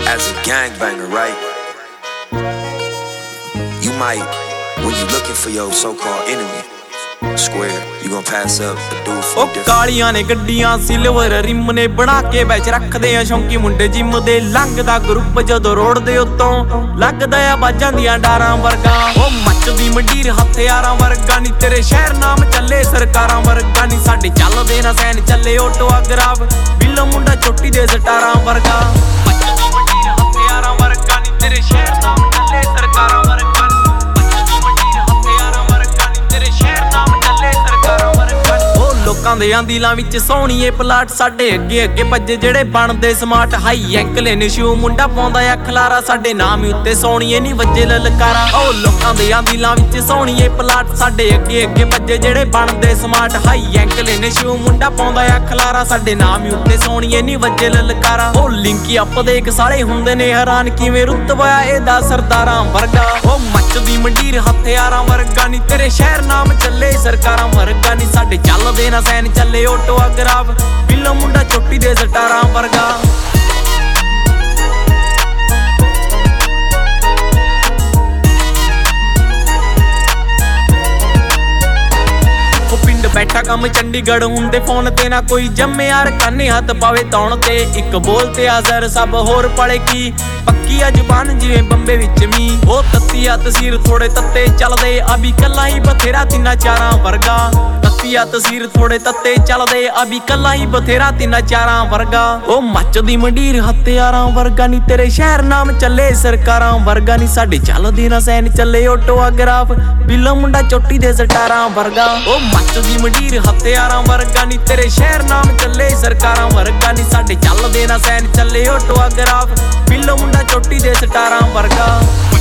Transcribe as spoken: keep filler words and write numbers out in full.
As a gangbanger, right? You might, when you looking for your so-called enemy, square, you gonna pass up the dude for ਉਹ ਕਾਲੀਆਂ ਨੇ ਗੱਡੀਆਂ silver rim ਨੇ ਬਣਾ ਕੇ ਵਿੱਚ ਰੱਖਦੇ ਆ ਸ਼ੌਂਕੀ ਮੁੰਡੇ ਜਿਮ ਦੇ ਲੰਘਦਾ ਗਰੁੱਪ ਜਦੋਂ ਰੋਡ ਦੇ ਉੱਤੋਂ ਲੱਗਦਾ ਆ ਬਾਜਾਂ ਦੀਆਂ ਡਾਰਾਂ ਵਰਗਾ ਉਹ ਮੱਚਦੀ ਮੰਡੀਰ ਹਥਿਆਰਾਂ ਵਰਗਾ ਨੀ ਤੇਰੇ ਸ਼ਹਿਰ ਨਾਮ ਚੱਲੇ ਸਰਕਾਰਾਂ ਵਰਗਾ ਨੀ ਸਾਡੇ ਚੱਲਦੇ ਨਾ ਸੈਨ ਚੱਲੇ ਆਟੋ ਅਗਰਾਵ ਬਿੱਲੋ ਮੁੰਡਾ ਚੋਟੀ ਦੇ ਸਟਾਰਾਂ ਵਰਗਾ ਮੱਚਦੀ ਮੰਡੀਰ ਹਥਿਆਰਾਂ ਵਰਗਾ ਨੀ ਤੇਰੇ ਸ਼ਹਿਰ ਨਾਮ ਚੱਲੇ ਸਰਕਾਰਾਂ ਵਰਗਾ ਲੋਕਾਂ ਦੇ ਦਿਲਾਂ ਵਿੱਚ ਸੋਹਣੀਏ ਪਲਾਟ ਸਾਡੇ ਅੱਗੇ ਅੱਗੇ ਭੱਜੇ ਜਿਹੜੇ ਬਣਦੇ ਸਮਾਰਟ ਹਾਈ ਐਂਕਲ ਨੇ ਸ਼ੂ ਮੁੰਡਾ ਪਾਉਂਦਾ ਆ ਖਲਾਰਾ ਸਾਡੇ ਨਾਮ ਉੱਤੇ ਸੋਹਣੀਏ ਨਹੀਂ ਵੱਜੇ ਲਲਕਾਰਾ ਉਹ ਲੋਕਾਂ ਦੇ ਦਿਲਾਂ ਵਿੱਚ ਸੋਹਣੀਏ ਪਲਾਟ ਸਾਡੇ ਅੱਗੇ ਅੱਗੇ ਭੱਜੇ ਜਿਹੜੇ ਬਣਦੇ ਸਮਾਰਟ ਹਾਈ ਐਂਕਲ ਨੇ ਸ਼ੂ ਮੁੰਡਾ ਪਾਉਂਦਾ ਆ ਖਲਾਰਾ ਸਾਡੇ ਨਾਮ ਉੱਤੇ ਸੋਹਣੀਏ ਨਹੀਂ ਵੱਜੇ ਲਲਕਾਰਾ ਉਹ ਲਿੰਕੀ ਅਪ ਦੇ ਇੱਕ ਸਾਲੇ ਹੁੰਦੇ ਨੇ ਹੈਰਾਨ ਕਿਵੇਂ ਰੁਤਬਾ ਇਹਦਾ ਸਰਦਾਰਾਂ ਵਰਗਾ ਉਹ ਮੱਚਦੀ ਮੰਡੀਰ ਹਥਿਆਰਾਂ ਵਰਗਾ ਨਹੀਂ ਤੇਰੇ ਸ਼ਹਿਰ ਨਾਮ ਚੱਲੇ ਸਰਕਾਰਾਂ ਵਰਗਾ ਨਹੀਂ ਸਾਡੇ ਚੱਲਦੇ ਨਾ ਸੈਨ ਚੱਲੇ ਆਟੋ ਅਗਰਾਵ ਬਿੱਲੋ ਮੁੰਡਾ ਚੋਟੀ ਦੇ ਸਟਾਰਾਂ ਵਰਗਾ ਉਹ ਪਿੰਡ ਬੈਠਾ ਕੰਮ ਚੰਡੀਗੜ੍ਹ ਹੁੰਦੇ ਫੋਨ ਤੇ ਨਾ ਕੋਈ ਜੰਮੇ ਯਾਰ ਕਾਨੇ ਹੱਥ ਪਾਵੇ ਤੌਣ ਤੇ ਇੱਕ ਬੋਲ ਤੇ ਆਜ਼ਰ ਸਭ ਹੋਰ ਪੜੇ ਕੀ ਪੱਕੀ ਆ ਜ਼ੁਬਾਨ ਜਿਵੇਂ ਬੰਬੇ ਵਿੱਚ ਮੀ ਉਹ ਤੱਤੀ ਆ ਤਸੀਰ ਥੋੜੇ ਤੱਤੇ ਚੱਲਦੇ ਅਭੀ ਕੱਲਾ ਹੀ ਬਥੇਰਾ ਤਿੰਨਾ ਚਾਰਾਂ ਵਰਗਾ ਤੱਤੀ ਆ ਤਸੀਰ ਥੋੜੇ ਤੱਤੇ ਚੱਲਦੇ ਅਭੀ ਕੱਲਾ ਹੀ ਬਥੇਰਾ ਤਿੰਨਾ ਚਾਰਾਂ ਵਰਗਾ ਉਹ ਮੱਚਦੀ ਮੰਡੀਰ ਹਥਿਆਰਾਂ ਵਰਗਾ ਨੀ ਤੇਰੇ ਸ਼ਹਿਰ ਨਾਮ ਚੱਲੇ ਸਰਕਾਰਾਂ ਵਰਗਾ ਨੀ ਸਾਡੇ ਚੱਲਦੇ ਨਾ ਸੈਨ ਚੱਲੇ ਆਟੋ ਅਗਰਾਵ ਬਿੱਲੋ ਮੁੰਡਾ ਚੋਟੀ ਦੇ ਸਟਾਰਾਂ ਵਰਗਾ ਉਹ ਮੱਚਦੀ ਮੰਡੀਰ ਹਥਿਆਰਾਂ ਵਰਗਾ ਨੀ ਤੇਰੇ ਸ਼ਹਿਰ ਨਾਮ ਚੱਲੇ ਸਰਕਾਰਾਂ ਵਰਗਾ ਨੀ ਸਾਡੇ ਚੱਲਦੇ ਨਾ ਸੈਨ ਚੱਲੇ ਆਟੋ ਅਗਰਾਵ ਬਿੱਲੋ ਮੁੰਡਾ ਚੋਟੀ ਦੇ ਸਟਾਰਾਂ ਵਰਗਾ।